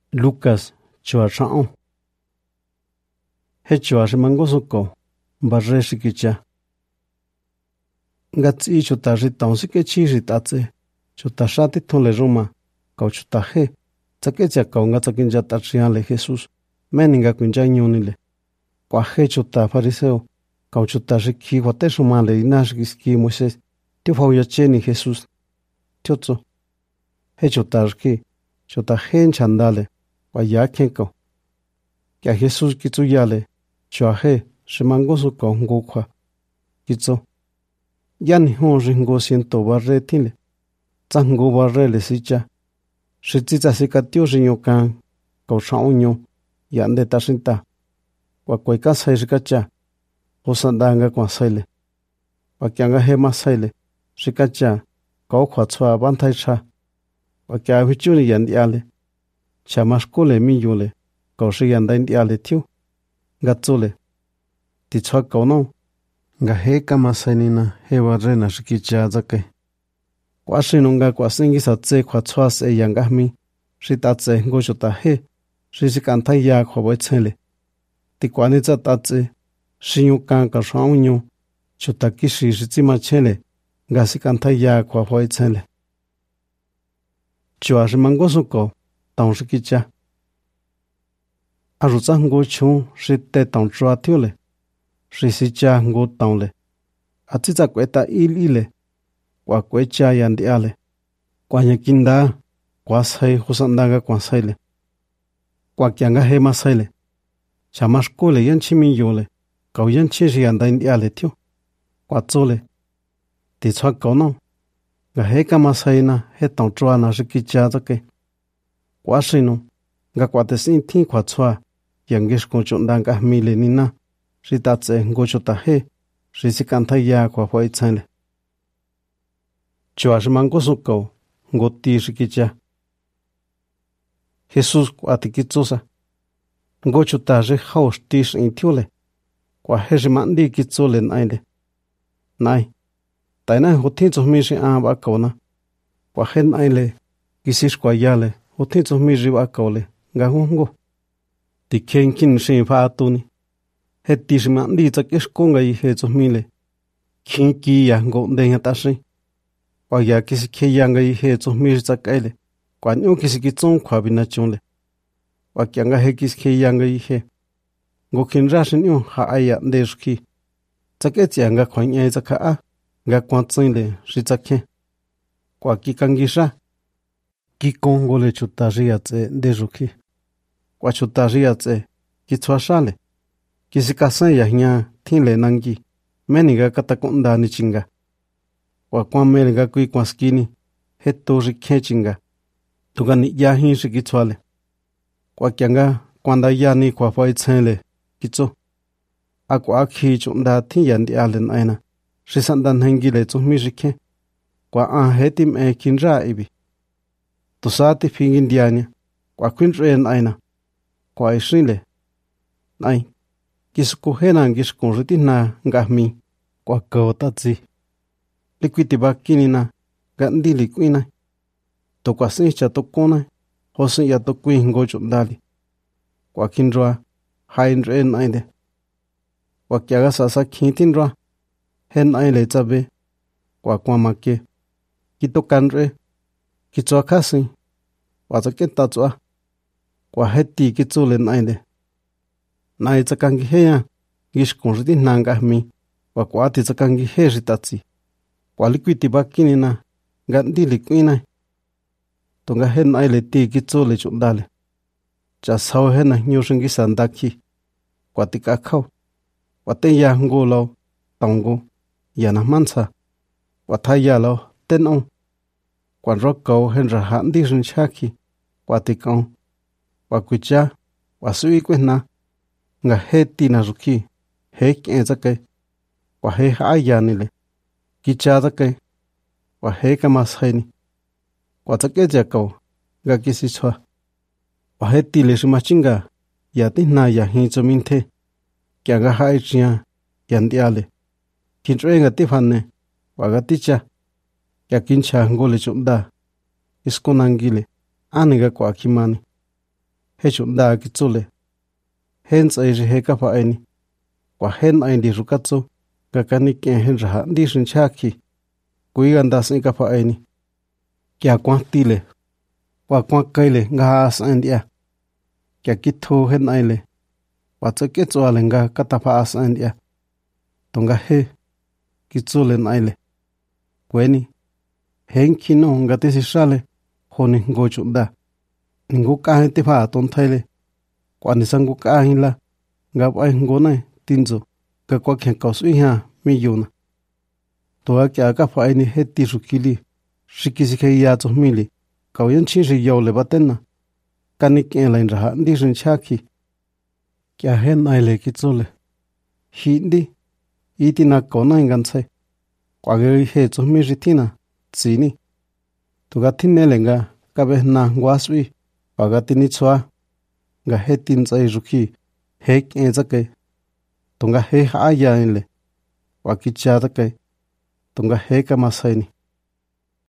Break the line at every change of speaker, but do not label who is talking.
Lucas chua rao. He chua se mangosuko barre shikicha. Ngatsi chuta ritong sike chi ritatse. Chuta shati thole Roma. Kau chuta he. Tsakecha kau ngatsakinja tatriale Jesús. Meninga kunja nyunile. Kwa he chuta fariseo. Kau chuta riki wate shumale inashkiski Moisés. Tiu fauya cheni Jesús. Tiotso. He chuta riki. Chuta he chandale. Waya kenko. Kia Jesús kitsu yale. Chua he. Shimangosu ko ngukwa. Kitso. Yani hon ringo siento barre tile. Tsango barre le sicha. Shitita sikatio rinyo kan. Kau shaunyo. Yande tashinta. Wakwai kasai rikacha. Hosandanga kwa saile. Wakianga he masaile. Rikacha. Kau kwa tsua bantai cha. Wakia vichuni yandiale. Chamashkule miyule. Kau shi yanda indiale tiu. Gatsule. Tichua kau no. Nga he kamasainina he warrena shikicha zake. Kwa shinunga kwa singi satse kwa tsua se yangahmi. Shitatse ngochota he. Shishikanta ya kwa boichele. Tikwani tatse. Shinyukan ka shaunyo. Chutakishi shichima chele. Nga sikanta ya kwa boichele. Chua shimangosuko. Tong shikicha. Arutsa ngo chung shite tong chua tiole. Shisicha ngo tong le. Atita kweta ile. Kwa kwecha yandiale. Kwa nyakinda. Kwa sai husandanga kwa saile. Kwa kianga he masaile. Chamashkule yanchimi yole. Kau yanchishi yanda indiale tio. Kwa tsole. Tichua kono. Nga heka masaina he tong chua na shikicha zake. Kwa shino. Nga kwa tesin tin kwa tsua. Yangish konchondanga mile nina. Ritatse ngochota he. Risikanta ya kwa hoi tsale. Chua shimangosuko. Ngoti shikicha. Jesús kwa tikitsosa. Ngochota re haus tish intiole. Kwa he mandi kitsole naile. Nai. Taina hotinzo mishi aba kauna. Kwa he naile. Kisish kwa yale. Hotinzo mishi wa kaule. Nga hungo. Tiken kin shin fa atuni. He tish mandi tsakish konga i he mile. Kin ki ya ngo ndenga tashi. Kwa ya kisi ke yanga i he mishi tsakaile. Kwa nyo kisi kitson kwa binachonle. Kwa kianga he kisi ke yanga i he. Ngo kin rashin nyo ha aya ndeshki. Tsaketi yanga kwa nye tsaka a. Nga kwa tsinle shitsake. Kwa kikangisha. Kikongo le chutaria tse ndeshuki. Kwa chutaria tse. Kitsua shale. Kisikasan ya nya tinle nangi. Meniga katakonda ni chinga. Kwa meliga kui kwa skini. Heto rike chinga. Tugani ya hinshi kitswale. Kwa kianga kwanda ya ni kwa fai tsenle. Kitso. Akwa akhi chunda ti yandi alen aina. Shisandan hengile tsu mishike. Kwa hetim kinra ibi. Tusati fingin dianya. Kwa kwinren aina. Kwa isrile. Nai. Kisuko henan kiskon ritina ngahmi. Kwa kautatzi. Likwiti bakinina. Gandi likwina. Tokwa sincha tokona. Hosin ya tokwi ngocho ndali. Kwa kinroa. Hainren ainde. Kwa kiaga sasa kintinroa. Hen aile tsabe. Kwa make. Kito kanre. Kitsua kasi. Watsaketa tsua. Kwa heti kitsulen aile. Nai tsakangi heya. Gishkon riti nangahmi. Kwa ati tsakangi he ritatsi. Kwa likwiti bakinina. Gandi likwina. Tonga hen aile ti kitsule chundale. Chasao hena nyushingi sandaki. Kwa tikakao. Wate ya ngolo. Tongo. Yana mansa. Wataya lo. Teno. Kwa roko henra handi rinchaki. Kwa tikao. Wakucha. Wasui kwena. Nga heti na ruki. Hek enzake. Kwa he hayanile. Kichadake. Kwa heka mashaini. Kwa tsakeja kau. Nga kisi chwa. Kwa heti le shimachinga. Yati na ya hincho minte. Kia nga haichia. Yandiale. Kinchwe nga tifane. Wagaticha. Kia kincha ngole chumda. Isko nangile. Aniga kwa kimani. he chunda kichule hen tsai je he ka fa ai ni kwa hen ai di rukatso ka kani ke hen ra di shin chaki kui ganda sin ka fa ai ni kya kwantile wa kwa kaile nga san dia kya kitho hen ai le wa tsake tswale nga katafa asan dia tonga he kichule ai le kweni hen kino nga te si shale honi ngo chunda ngo ka te fa ton thaile kwa ni sang ka hin la nga pai ngo nai tinzo ka kwa khen ka su ha mi yuna to a kya ka fa ni he ti rukili shikisi ke ya to mili ka yan chi ri yo le batenna kani ke lain ra ndi shin chaki kya hen ai le kichule hindi itina ko na ngan sai kwa ge he to mi ritina tsini to ga thinne lenga ka be na ngwaswi paga tini chwa ga he tin tsai ruki he ke zake tonga he ha ya le wa ki cha zake tonga he ka masai ni